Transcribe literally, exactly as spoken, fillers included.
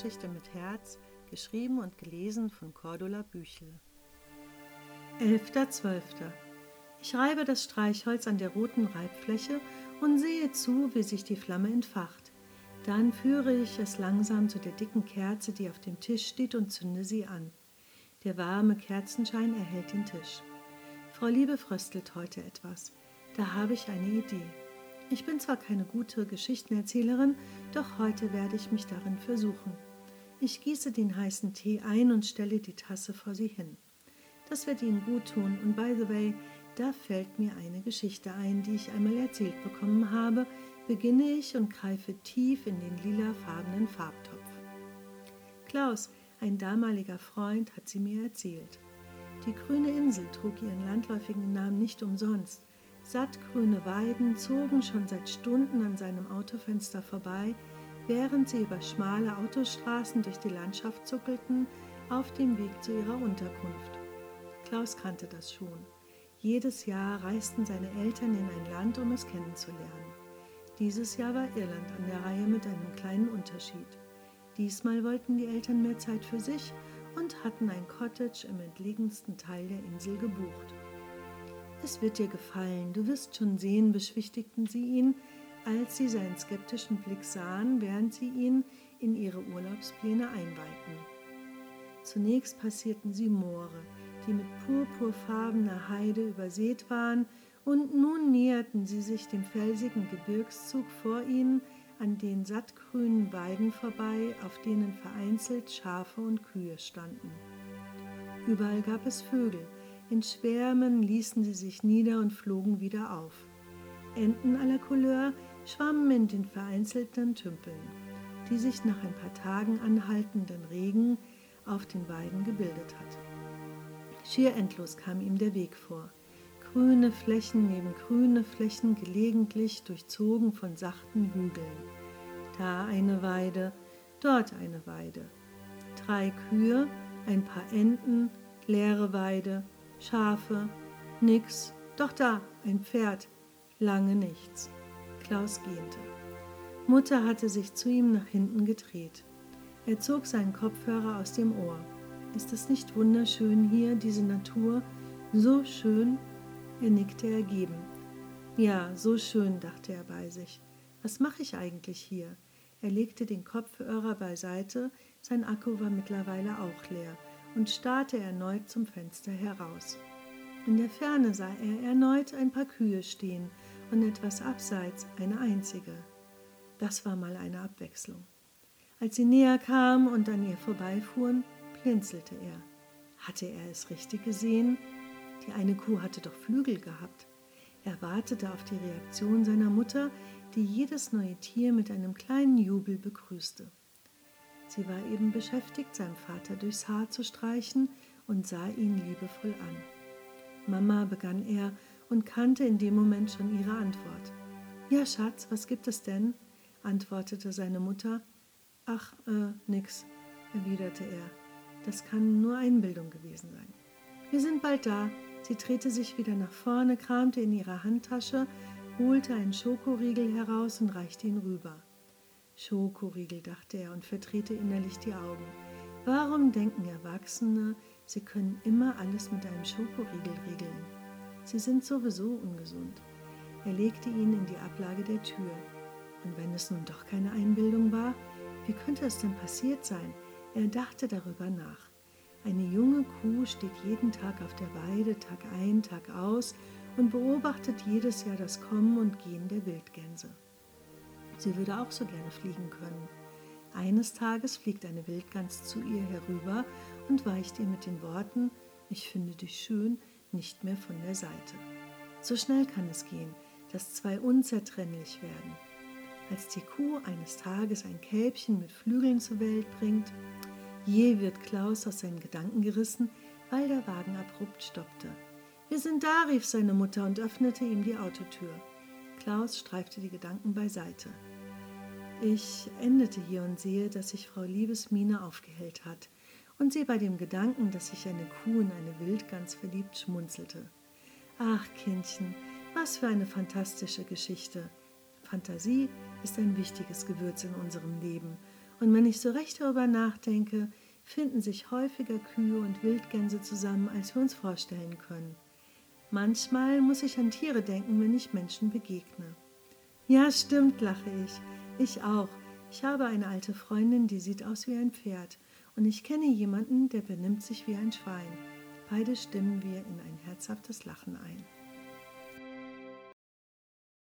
Weihnachtsgeschichte mit Herz, geschrieben und gelesen von Cordula Büchel. elfter zwölfter Ich reibe das Streichholz an der roten Reibfläche und sehe zu, wie sich die Flamme entfacht. Dann führe ich es langsam zu der dicken Kerze, die auf dem Tisch steht, und zünde sie an. Der warme Kerzenschein erhellt den Tisch. Frau Liebe fröstelt heute etwas. Da habe ich eine Idee. Ich bin zwar keine gute Geschichtenerzählerin, doch heute werde ich mich darin versuchen. Ich gieße den heißen Tee ein und stelle die Tasse vor sie hin. Das wird Ihnen gut tun und by the way, da fällt mir eine Geschichte ein, die ich einmal erzählt bekommen habe, beginne ich und greife tief in den lilafarbenen Farbtopf. Klaus, ein damaliger Freund, hat sie mir erzählt. Die grüne Insel trug ihren landläufigen Namen nicht umsonst. Sattgrüne Weiden zogen schon seit Stunden an seinem Autofenster vorbei, während sie über schmale Autostraßen durch die Landschaft zuckelten, auf dem Weg zu ihrer Unterkunft. Klaus kannte das schon. Jedes Jahr reisten seine Eltern in ein Land, um es kennenzulernen. Dieses Jahr war Irland an der Reihe mit einem kleinen Unterschied. Diesmal wollten die Eltern mehr Zeit für sich und hatten ein Cottage im entlegensten Teil der Insel gebucht. »Es wird dir gefallen, du wirst schon sehen«, beschwichtigten sie ihn, als sie seinen skeptischen Blick sahen, während sie ihn in ihre Urlaubspläne einweihten. Zunächst passierten sie Moore, die mit purpurfarbener Heide übersät waren, und nun näherten sie sich dem felsigen Gebirgszug vor ihnen, an den sattgrünen Weiden vorbei, auf denen vereinzelt Schafe und Kühe standen. Überall gab es Vögel. In Schwärmen ließen sie sich nieder und flogen wieder auf. Enten aller Couleur schwammen in den vereinzelten Tümpeln, die sich nach ein paar Tagen anhaltenden Regen auf den Weiden gebildet hat. Schier endlos kam ihm der Weg vor. Grüne Flächen neben grüne Flächen, gelegentlich durchzogen von sachten Hügeln. Da eine Weide, dort eine Weide. Drei Kühe, ein paar Enten, leere Weide, Schafe, nix, doch da, ein Pferd, lange nichts. Klaus gähnte. Mutter hatte sich zu ihm nach hinten gedreht. Er zog seinen Kopfhörer aus dem Ohr. Ist es nicht wunderschön hier, diese Natur? So schön? Er nickte ergeben. Ja, so schön, dachte er bei sich. Was mache ich eigentlich hier? Er legte den Kopfhörer beiseite, sein Akku war mittlerweile auch leer, und starrte erneut zum Fenster heraus. In der Ferne sah er erneut ein paar Kühe stehen und etwas abseits eine einzige. Das war mal eine Abwechslung. Als sie näher kamen und an ihr vorbeifuhren, blinzelte er. Hatte er es richtig gesehen? Die eine Kuh hatte doch Flügel gehabt. Er wartete auf die Reaktion seiner Mutter, die jedes neue Tier mit einem kleinen Jubel begrüßte. Sie war eben beschäftigt, seinem Vater durchs Haar zu streichen und sah ihn liebevoll an. »Mama«, begann er und kannte in dem Moment schon ihre Antwort. »Ja, Schatz, was gibt es denn?«, antwortete seine Mutter. »Ach, äh, nix«, erwiderte er. »Das kann nur Einbildung gewesen sein.« »Wir sind bald da.« Sie drehte sich wieder nach vorne, kramte in ihrer Handtasche, holte einen Schokoriegel heraus und reichte ihn rüber. Schokoriegel, dachte er und verdrehte innerlich die Augen. Warum denken Erwachsene, sie können immer alles mit einem Schokoriegel regeln? Sie sind sowieso ungesund. Er legte ihn in die Ablage der Tür. Und wenn es nun doch keine Einbildung war, wie könnte es denn passiert sein? Er dachte darüber nach. Eine junge Kuh steht jeden Tag auf der Weide, Tag ein, Tag aus, und beobachtet jedes Jahr das Kommen und Gehen der Wildgänse. Sie würde auch so gerne fliegen können. Eines Tages fliegt eine Wildgans zu ihr herüber und weicht ihr mit den Worten, »Ich finde dich schön«, nicht mehr von der Seite. So schnell kann es gehen, dass zwei unzertrennlich werden. Als die Kuh eines Tages ein Kälbchen mit Flügeln zur Welt bringt, je wird Klaus aus seinen Gedanken gerissen, weil der Wagen abrupt stoppte. »Wir sind da«, rief seine Mutter und öffnete ihm die Autotür. Klaus streifte die Gedanken beiseite. Ich endete hier und sehe, dass sich Frau Liebes Miene aufgehellt hat und sie bei dem Gedanken, dass sich eine Kuh in eine Wildgans verliebt, schmunzelte. »Ach, Kindchen, was für eine fantastische Geschichte. Fantasie ist ein wichtiges Gewürz in unserem Leben Und wenn ich so recht darüber nachdenke, finden sich häufiger Kühe und Wildgänse zusammen, als wir uns vorstellen können. Manchmal muss ich an Tiere denken, wenn ich Menschen begegne. Ja, stimmt, lache ich. Ich auch. Ich habe eine alte Freundin, die sieht aus wie ein Pferd. Und ich kenne jemanden, der benimmt sich wie ein Schwein. Beide stimmen wir in ein herzhaftes Lachen ein.